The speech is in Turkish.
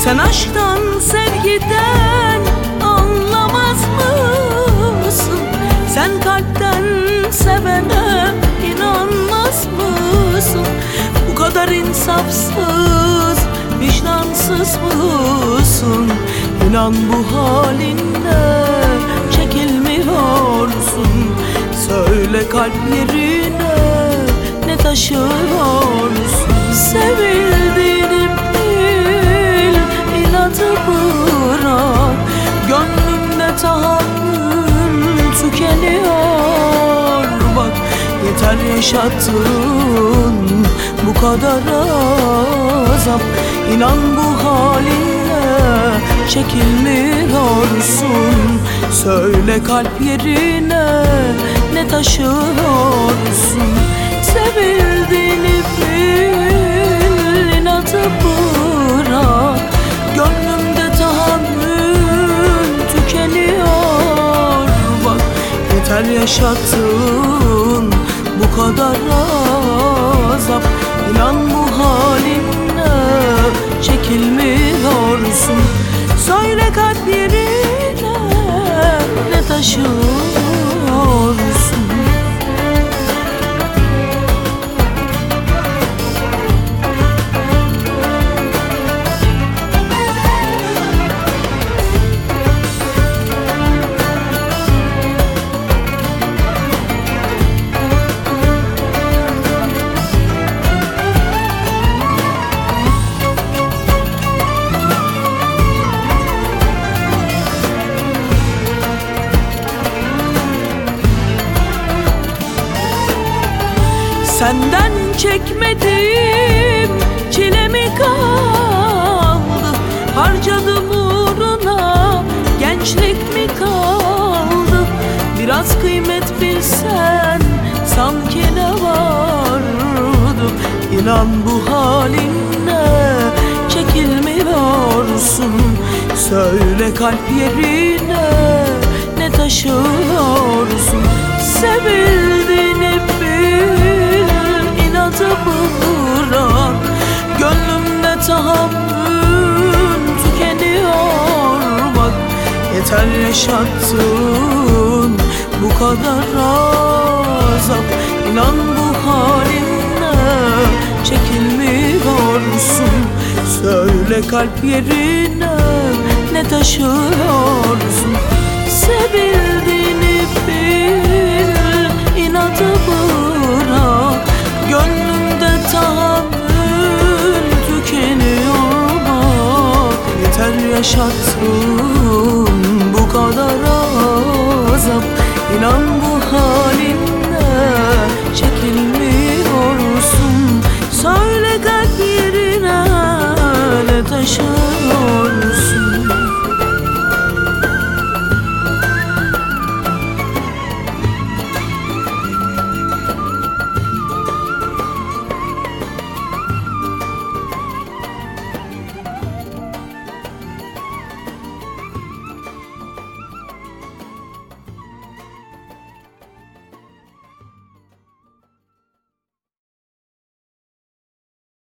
Sen aşktan, sevgiden anlamaz mısın? Sen kalpten sevene inanmaz mısın? Bu kadar insafsız, vicdansız mısın? İnan bu haline çekilmiyorsun. Söyle kalp yerine ne taşıyorsun? Sevildiğini bil, inadı bırak. Gönlümde tahammül tükeniyor. Bak yeter yaşattın bu kadar azap. İnan bu haline çekilmiyorsun. Söyle kalp yerine ne taşıyorsun? Sevildiğini bil, inadı bırak. Gönlümde tahammül tükeniyor. Bak yeter yaşattın bu kadar azap. İnan bu haline çekilmiyorsun. Söyle kalp yerine ne taşıyorsun? Senden çekmedim çile mi kaldı? Harcadım uğruna gençlik mi kaldı? Biraz kıymet bilsen sanki ne vardı? İnan bu haline çekilmiyorsun. Söyle kalp yerine ne taşıyorsun? Sevildiğini bil, inadı bırak. Gönlümde tahammül tükeniyor. Bak yeter yaşattın bu kadar azap. İnan bu haline çekilmiyorsun. Söyle kalp yerine ne taşıyorsun? Sevildiğini bil, inadı bırak. Gönlümde tahammül tükeniyor. Bak yeter yaşattın